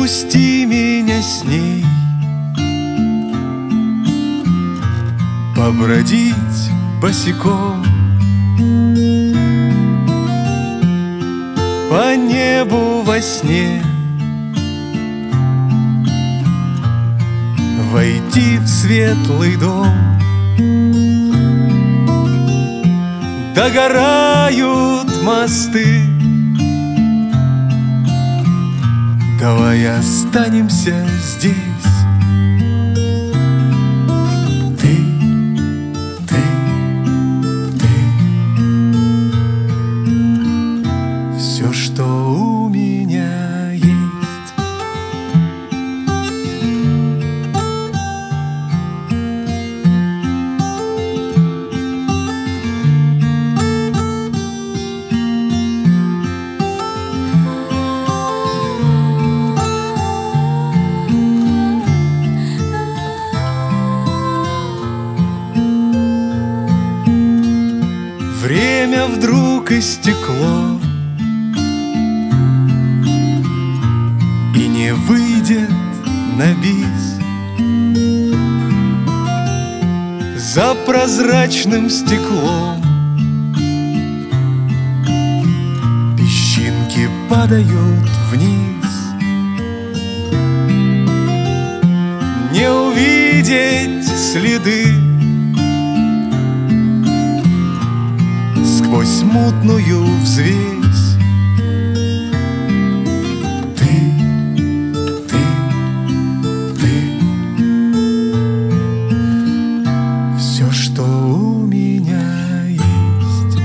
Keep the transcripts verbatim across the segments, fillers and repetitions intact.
Отпусти меня с ней побродить босиком по небу во сне, войти в светлый дом. Догорают мосты, давай останемся здесь. Ты, ты, ты, все, что у меня есть. Время вдруг истекло и не выйдет на бис. За прозрачным стеклом песчинки падают вниз. Не увидеть следы сквозь мутную взвесь. Ты, ты, ты, все, что у меня есть.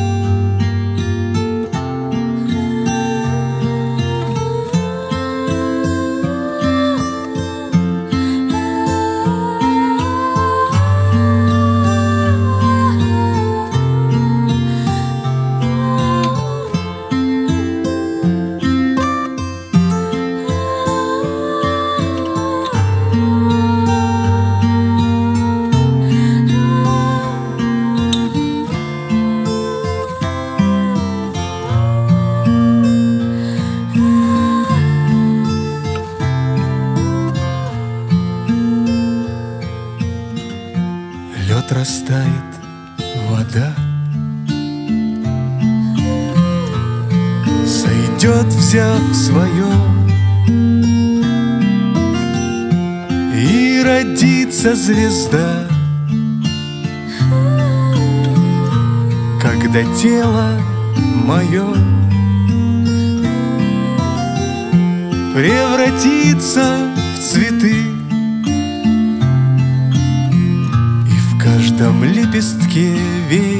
Лед растает, вода сойдет вся в свое, и родится звезда, когда тело мое превратится в цветы. В каждом лепестке ветер